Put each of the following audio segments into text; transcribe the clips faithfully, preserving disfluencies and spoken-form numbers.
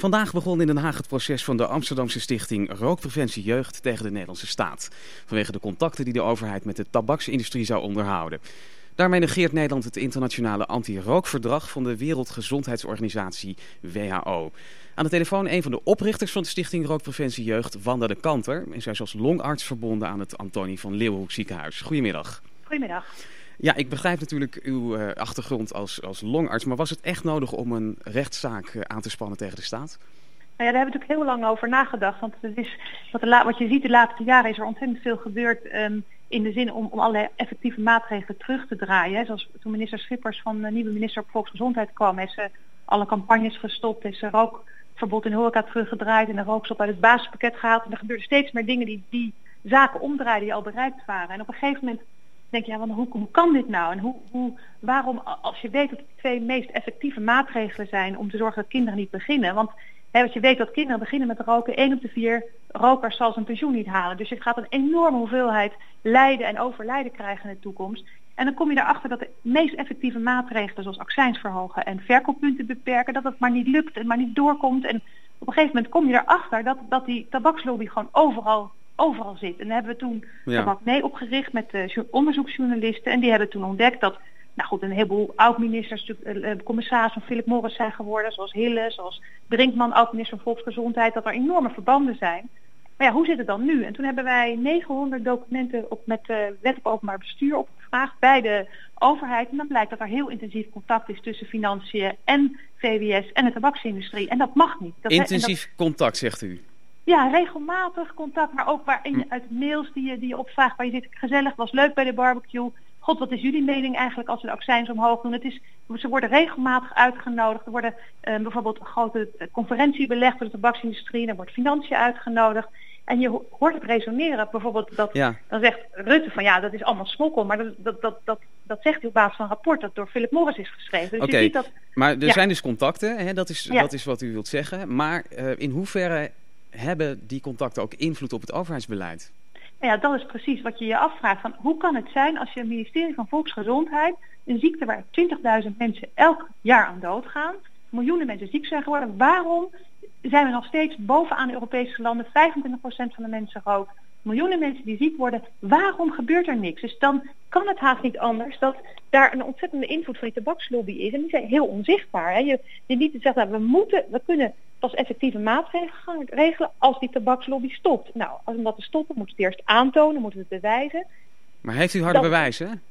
Vandaag begon in Den Haag het proces van de Amsterdamse stichting Rookpreventie Jeugd tegen de Nederlandse staat. Vanwege de contacten die de overheid met de tabaksindustrie zou onderhouden. Daarmee negeert Nederland het internationale anti-rookverdrag van de Wereldgezondheidsorganisatie W H O. Aan de telefoon een van de oprichters van de stichting Rookpreventie Jeugd, Wanda de Kanter. En zij is als longarts verbonden aan het Antonie van Leeuwenhoek ziekenhuis. Goedemiddag. Goedemiddag. Ja, ik begrijp natuurlijk uw uh, achtergrond als, als longarts, maar was het echt nodig om een rechtszaak uh, aan te spannen tegen de staat? Nou ja, daar hebben we natuurlijk heel lang over nagedacht. Want het is, wat, de la, wat je ziet de laatste jaren is er ontzettend veel gebeurd um, in de zin om, om allerlei effectieve maatregelen terug te draaien. Hè. Zoals toen minister Schippers van de nieuwe minister op Volksgezondheid kwam, heeft ze alle campagnes gestopt, heeft ze rookverbod in horeca teruggedraaid en de rookstop uit het basispakket gehaald. En er gebeurden steeds meer dingen die die zaken omdraaiden die al bereikt waren. En op een gegeven moment denk je, ja, want hoe, hoe kan dit nou? En hoe, hoe, waarom, als je weet dat de twee meest effectieve maatregelen zijn om te zorgen dat kinderen niet beginnen. Want hè, wat je weet dat kinderen beginnen met roken, één op de vier rokers zal zijn pensioen niet halen. Dus je gaat een enorme hoeveelheid lijden en overlijden krijgen in de toekomst. En dan kom je erachter dat de meest effectieve maatregelen, zoals accijns verhogen en verkooppunten beperken, dat het maar niet lukt en maar niet doorkomt. En op een gegeven moment kom je erachter dat, dat die tabakslobby gewoon overal overal zit. En daar hebben we toen ja. Tabak Nee opgericht met uh, onderzoeksjournalisten. En die hebben toen ontdekt dat, nou goed, een heleboel oud-ministers, uh, commissaris van Philip Morris zijn geworden, zoals Hille, zoals Brinkman, oud-minister van Volksgezondheid, dat er enorme verbanden zijn. Maar ja, hoe zit het dan nu? En toen hebben wij negenhonderd documenten op, met uh, wet op openbaar bestuur opgevraagd bij de overheid. En dan blijkt dat er heel intensief contact is tussen financiën en V W S en de tabaksindustrie. En dat mag niet. Dat, intensief dat, contact, zegt u? Ja, regelmatig contact, maar ook waarin je uit mails die je, die je opvraagt, waar je zit, gezellig, was leuk bij de barbecue. God, wat is jullie mening eigenlijk als we de accijns omhoog doen? Het is, ze worden regelmatig uitgenodigd. Er worden uh, bijvoorbeeld een grote conferentie belegd door de tabaksindustrie. Er wordt financiën uitgenodigd. En je hoort het resoneren. Bijvoorbeeld dat, ja. dan zegt Rutte van ja, dat is allemaal smokkel. Maar dat, dat, dat, dat, dat zegt hij op basis van een rapport dat door Philip Morris is geschreven. Dus Oké, je ziet dat, maar er ja. zijn dus contacten. Hè? Dat, is, Ja. dat is wat u wilt zeggen. Maar uh, in hoeverre hebben die contacten ook invloed op het overheidsbeleid? Ja, dat is precies wat je je afvraagt. Van hoe kan het zijn als je het ministerie van Volksgezondheid, een ziekte waar twintigduizend mensen elk jaar aan doodgaan, miljoenen mensen ziek zijn geworden, waarom zijn we nog steeds bovenaan de Europese landen, vijfentwintig procent van de mensen rookt, miljoenen mensen die ziek worden, waarom gebeurt er niks? Dus dan kan het haast niet anders dat daar een ontzettende invloed van die tabakslobby is. En die zijn heel onzichtbaar. Hè? Je, je niet te zeggen, nou, we moeten, we kunnen pas effectieve maatregelen gaan regelen als die tabakslobby stopt. Nou, als om dat te stoppen, moeten we het eerst aantonen, moeten we het bewijzen. Maar heeft u harde dat, bewijzen?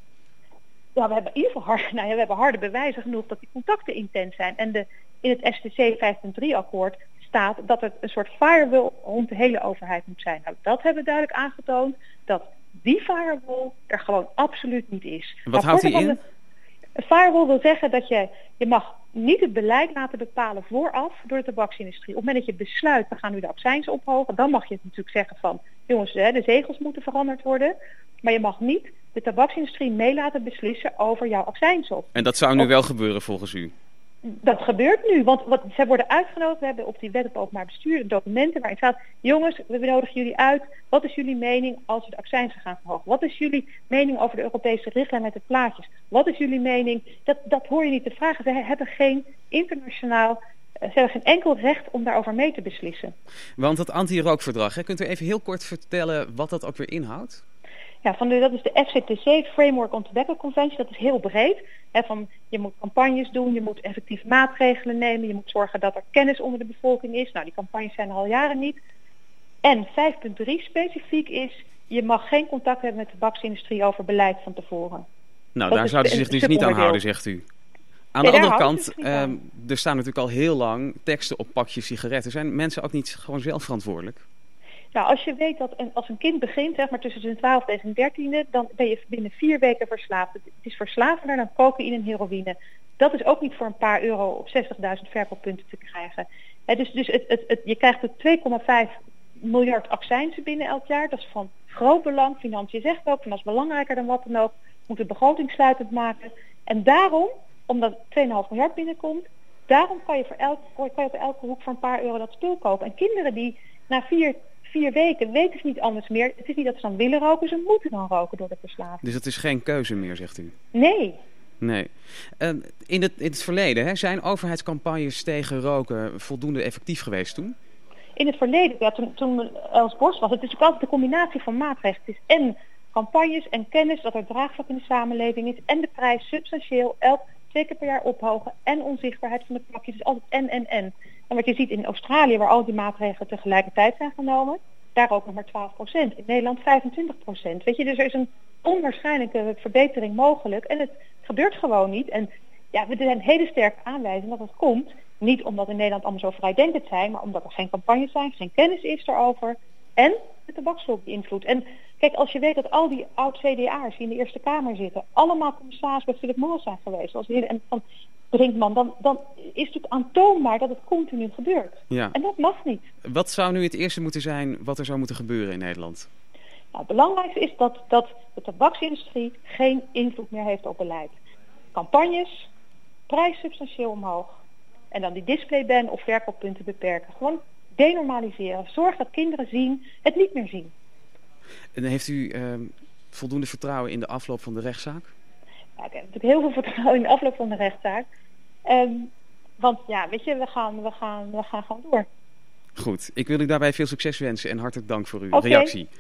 Ja, we hebben in ieder geval hard, nou ja, we hebben harde bewijzen genoeg dat die contacten intens zijn. En de, in het S T C vijf punt drie akkoord staat dat het een soort firewall rond de hele overheid moet zijn. Nou, dat hebben we duidelijk aangetoond, dat die firewall er gewoon absoluut niet is. Wat nou, houdt die in? De, een firewall wil zeggen dat je, je mag niet het beleid laten bepalen vooraf door de tabaksindustrie. Op het moment dat je besluit, we gaan nu de accijns ophogen, dan mag je het natuurlijk zeggen van, jongens, de zegels moeten veranderd worden. Maar je mag niet de tabaksindustrie mee laten beslissen over jouw accijns op. En dat zou nu of, wel gebeuren volgens u? Dat gebeurt nu, want wat, zij worden uitgenodigd. We hebben op die wet op openbaar bestuur documenten waarin staat, jongens, we nodigen jullie uit. Wat is jullie mening als we de accijns gaan verhogen? Wat is jullie mening over de Europese richtlijn met de plaatjes? Wat is jullie mening? Dat, dat hoor je niet te vragen. Ze hebben geen internationaal, ze hebben geen enkel recht om daarover mee te beslissen. Want dat anti-rookverdrag, hè, kunt u even heel kort vertellen wat dat ook weer inhoudt? Ja, van de, dat is de F C T C, Framework on Tobacco Convention. Dat is heel breed. He, van, je moet campagnes doen, je moet effectieve maatregelen nemen. Je moet zorgen dat er kennis onder de bevolking is. Nou, die campagnes zijn er al jaren niet. En vijf punt drie specifiek is, je mag geen contact hebben met de tabaksindustrie over beleid van tevoren. Nou, dat daar zouden ze zich dus niet aan houden, zegt u. Aan nee, de andere kant, dus uh, er staan natuurlijk al heel lang teksten op pakjes sigaretten. Zijn mensen ook niet gewoon zelf verantwoordelijk? Nou, als je weet dat een, als een kind begint, zeg maar tussen zijn twaalfde en zijn dertiende, dan ben je binnen vier weken verslaafd. Het is verslavender dan cocaïne en heroïne. Dat is ook niet voor een paar euro of zestigduizend verkooppunten te krijgen. He, dus dus het, het, het, je krijgt er twee komma vijf miljard accijnsen binnen elk jaar. Dat is van groot belang. Financiën zegt ook, van dat is belangrijker dan wat dan ook. Moet de begroting sluitend maken. En daarom, omdat twee komma vijf miljard binnenkomt, daarom kan je, voor elk, kan je op elke hoek voor een paar euro dat spul kopen. En kinderen die na vier... Vier weken weten ze niet anders meer. Het is niet dat ze dan willen roken, ze moeten dan roken door de verslaving. Dus het is geen keuze meer, zegt u? Nee, Nee. Uh, in, het, in het verleden hè, zijn overheidscampagnes tegen roken voldoende effectief geweest toen? In het verleden, ja, toen, toen Els Borst was, het is natuurlijk altijd een combinatie van maatregelen. Het is en campagnes en kennis dat er draagvlak in de samenleving is en de prijs substantieel elk twee keer per jaar ophogen en onzichtbaarheid van de pakjes. Dus altijd en, en, en. En wat je ziet in Australië, waar al die maatregelen tegelijkertijd zijn genomen, daar ook nog maar twaalf procent. In Nederland vijfentwintig procent. Weet je, dus er is een onwaarschijnlijke verbetering mogelijk en het gebeurt gewoon niet. En ja, er zijn hele sterke aanwijzingen dat het komt. Niet omdat in Nederland allemaal zo vrijdenkend zijn, maar omdat er geen campagnes zijn, geen kennis is erover. En de tabakslobby invloed. En kijk, als je weet dat al die oud-C D A'ers die in de Eerste Kamer zitten, allemaal commissaris bij Philip Morris zijn geweest, zoals de en van Brinkman, dan, dan is het aantoonbaar dat het continu gebeurt. Ja. En dat mag niet. Wat zou nu het eerste moeten zijn wat er zou moeten gebeuren in Nederland? Nou, het belangrijkste is dat, dat de tabaksindustrie geen invloed meer heeft op beleid. Campagnes, prijs substantieel omhoog. En dan die displayban of verkooppunten beperken. Gewoon denormaliseren. Zorg dat kinderen zien, het niet meer zien. En heeft u uh, voldoende vertrouwen in de afloop van de rechtszaak? Ja, ik heb natuurlijk heel veel vertrouwen in de afloop van de rechtszaak. Um, want ja, weet je, we gaan, we gaan, we gaan gewoon door. Goed, ik wil u daarbij veel succes wensen en hartelijk dank voor uw Okay. reactie.